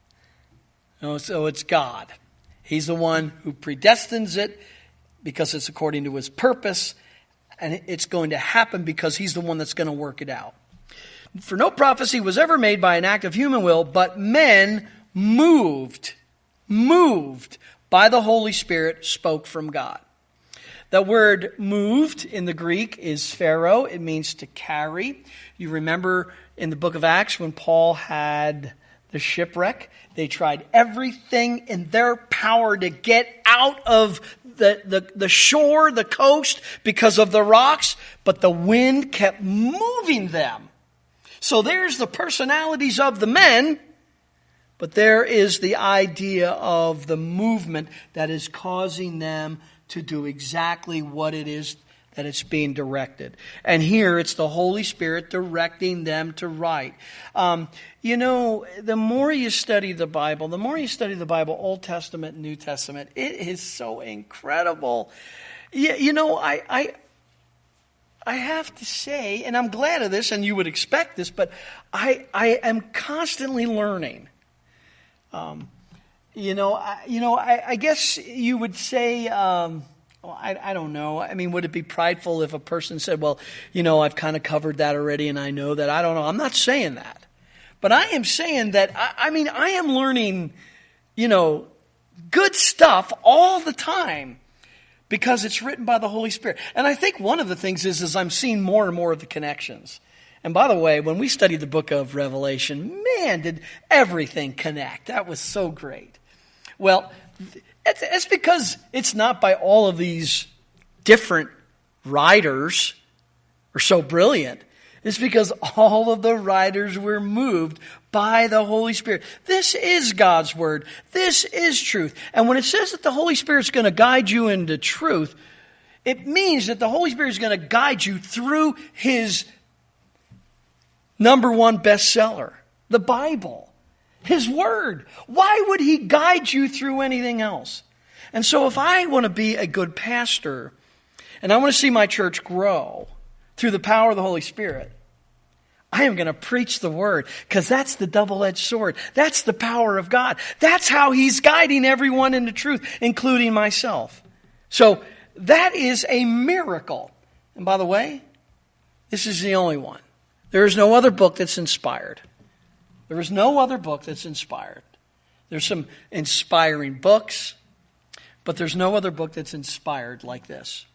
No, so it's God. He's the one who predestines it because it's according to his purpose, and it's going to happen because he's the one that's going to work it out. For no prophecy was ever made by an act of human will, but men moved, moved by the Holy Spirit spoke from God. The word moved in the Greek is pharaoh. It means to carry. You remember in the book of Acts when Paul had the shipwreck, they tried everything in their power to get out of the, the, the shore, the coast, because of the rocks, but the wind kept moving them. So there's the personalities of the men, but there is the idea of the movement that is causing them to do exactly what it is that it's being directed. And here it's the Holy Spirit directing them to write. Um, you know, the more you study the Bible, the more you study the Bible, Old Testament, New Testament, it is so incredible. You, you know, I, I, I have to say, and I'm glad of this, and you would expect this, but I, I am constantly learning. Um, you know, I, you know, I, I guess you would say, um, well, I, I don't know. I mean, would it be prideful if a person said, well, you know, I've kind of covered that already and I know that? I don't know. I'm not saying that. But I am saying that, I, I mean, I am learning, you know, good stuff all the time because it's written by the Holy Spirit. And I think one of the things is, is I'm seeing more and more of the connections. And by the way, when we studied the book of Revelation, man, did everything connect. That was so great. Well, It's, it's because it's not by all of these different writers are so brilliant. It's because all of the writers were moved by the Holy Spirit. This is God's word. This is truth. And when it says that the Holy Spirit's going to guide you into truth, it means that the Holy Spirit is going to guide you through his number one bestseller, the Bible. His word. Why would he guide you through anything else? And so if I want to be a good pastor and I want to see my church grow through the power of the Holy Spirit, I am going to preach the word because that's the double-edged sword. That's the power of God. That's how he's guiding everyone into truth, including myself. So that is a miracle. And by the way, this is the only one. There is no other book that's inspired. There is no other book that's inspired. There's some inspiring books, but there's no other book that's inspired like this.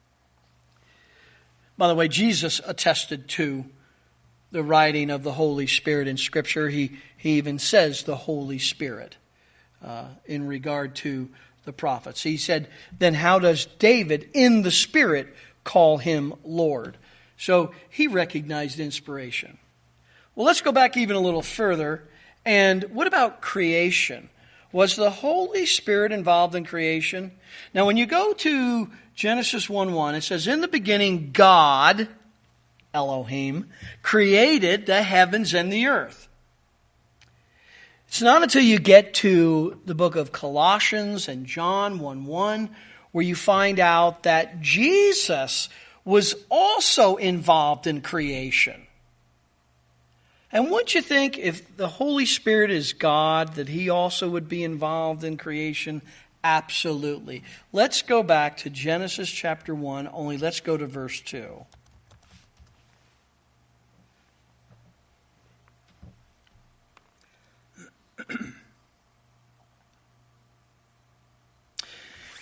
By the way, Jesus attested to the writing of the Holy Spirit in Scripture. He, he even says the Holy Spirit uh, in regard to the prophets. He said, then how does David in the Spirit call him Lord? So he recognized inspiration. Well, let's go back even a little further. And what about creation? Was the Holy Spirit involved in creation? Now, when you go to Genesis one one, it says, in the beginning, God, Elohim, created the heavens and the earth. It's not until you get to the book of Colossians and John one one where you find out that Jesus was also involved in creation. And wouldn't you think if the Holy Spirit is God, that he also would be involved in creation? Absolutely. Let's go back to Genesis chapter one, only let's go to verse two.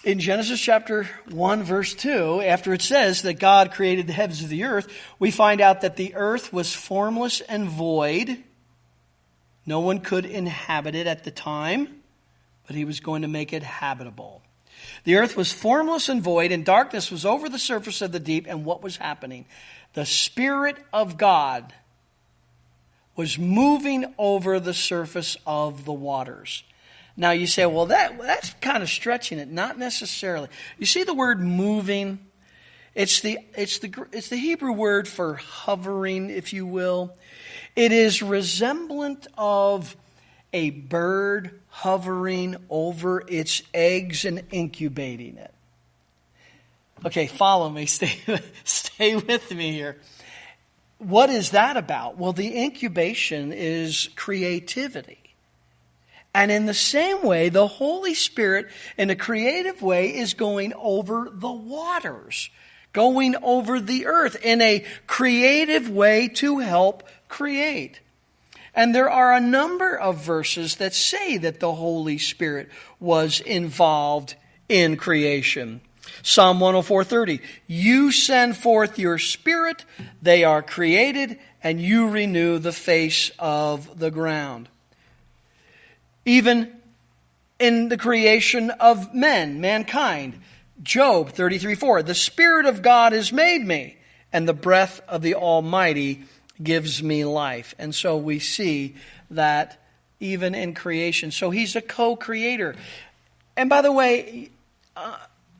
in Genesis chapter one, verse two, after it says that God created the heavens of the earth, we find out that the earth was formless and void. No one could inhabit it at the time, but he was going to make it habitable. The earth was formless and void, and darkness was over the surface of the deep. And what was happening? The Spirit of God was moving over the surface of the waters. Now you say, well, that that's kind of stretching it. Not necessarily. You see the word moving? It's the it's the it's the Hebrew word for hovering, if you will. It is resemblant of a bird hovering over its eggs and incubating it. Okay, follow me. Stay, stay with me here. What is that about? Well, the incubation is creativity. And in the same way, the Holy Spirit, in a creative way, is going over the waters, going over the earth in a creative way to help create. And there are a number of verses that say that the Holy Spirit was involved in creation. Psalm one oh four thirty, you send forth your Spirit, they are created, and you renew the face of the ground. Even in the creation of men, mankind, Job thirty-three four, the Spirit of God has made me, and the breath of the Almighty gives me life. And so we see that even in creation. So he's a co-creator. And by the way, uh,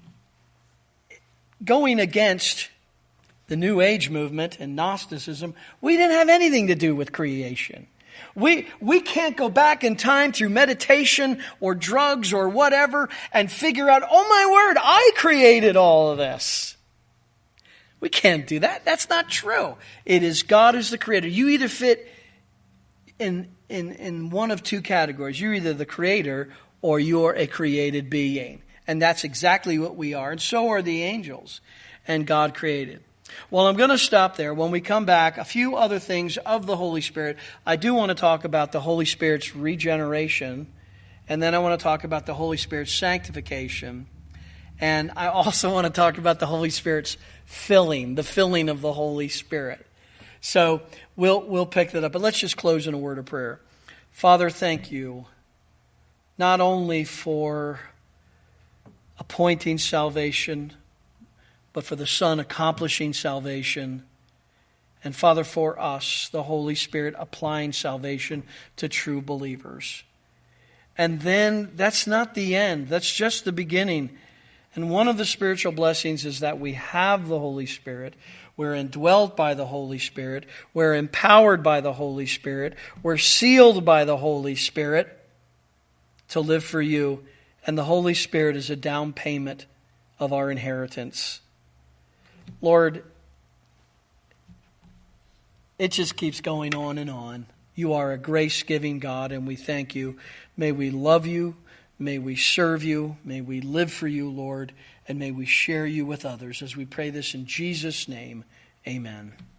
going against the New Age movement and Gnosticism, we didn't have anything to do with creation. We we can't go back in time through meditation or drugs or whatever and figure out, oh my word, I created all of this. We can't do that. That's not true. It is God who's the creator. You either fit in, in, in one of two categories. You're either the creator or you're a created being. And that's exactly what we are. And so are the angels. And God created. Well, I'm going to stop there. When we come back, a few other things of the Holy Spirit. I do want to talk about the Holy Spirit's regeneration. And then I want to talk about the Holy Spirit's sanctification. And I also want to talk about the Holy Spirit's filling, the filling of the Holy Spirit. So we'll we'll pick that up. But let's just close in a word of prayer. Father, thank you, not only for appointing salvation, but for the Son accomplishing salvation. And Father, for us, the Holy Spirit applying salvation to true believers. And then that's not the end. That's just the beginning. And one of the spiritual blessings is that we have the Holy Spirit. We're indwelt by the Holy Spirit. We're empowered by the Holy Spirit. We're sealed by the Holy Spirit to live for you. And the Holy Spirit is a down payment of our inheritance. Lord, it just keeps going on and on. You are a grace-giving God, and we thank you. May we love you. May we serve you. May we live for you, Lord. And may we share you with others. As we pray this in Jesus' name, amen.